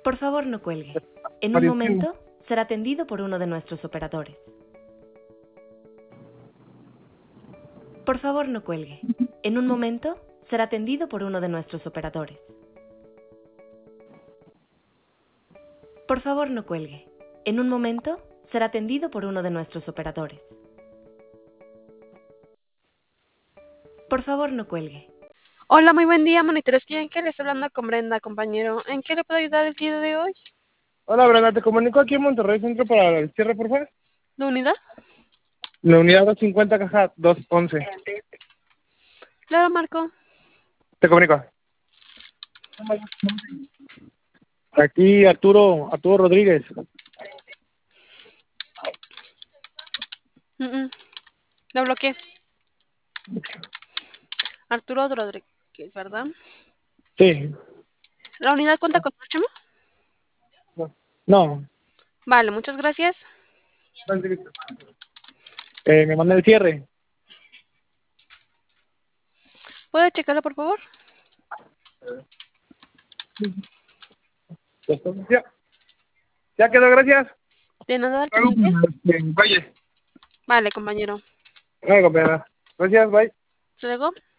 Por favor, no cuelgue. En un momento será atendido por uno de nuestros operadores. Por favor, no cuelgue. En un momento será atendido por uno de nuestros operadores. Por favor, no cuelgue. En un momento será atendido por uno de nuestros operadores. Por favor, no cuelgue. Hola, muy buen día, monitores. ¿En qué le está hablando con Brenda, compañero? ¿En qué le puedo ayudar el día de hoy? Hola, Brenda, te comunico aquí en Monterrey Centro para el cierre, por favor. ¿La unidad? La unidad 250, caja 211. Claro, Marco. Te comunico. Aquí Arturo Rodríguez. La bloqueé. Arturo Rodríguez, ¿verdad? Sí. ¿La unidad cuenta con Chema? No. Vale, muchas gracias. Me manda el cierre. ¿Puede checarlo, por favor? Ya quedó, gracias. De nada, al pendiente. Vaya. Vale, compañero. Compañera. Gracias, bye. Luego.